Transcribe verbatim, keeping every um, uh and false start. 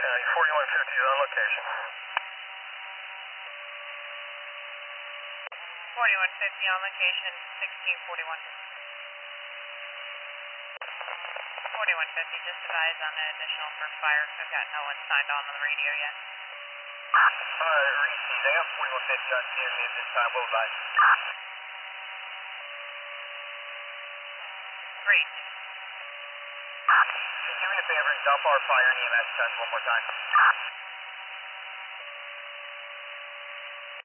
County, forty-one fifty is on location. forty-one fifty on location, sixteen forty-one. forty-one fifty, just advise on an additional for fire. I've got no one signed on on the radio yet. Alright, received. I got forty-one fifty on T M V at this time. We'll advise. Great. Can you do me a favor and dump our fire and E M S test one more time?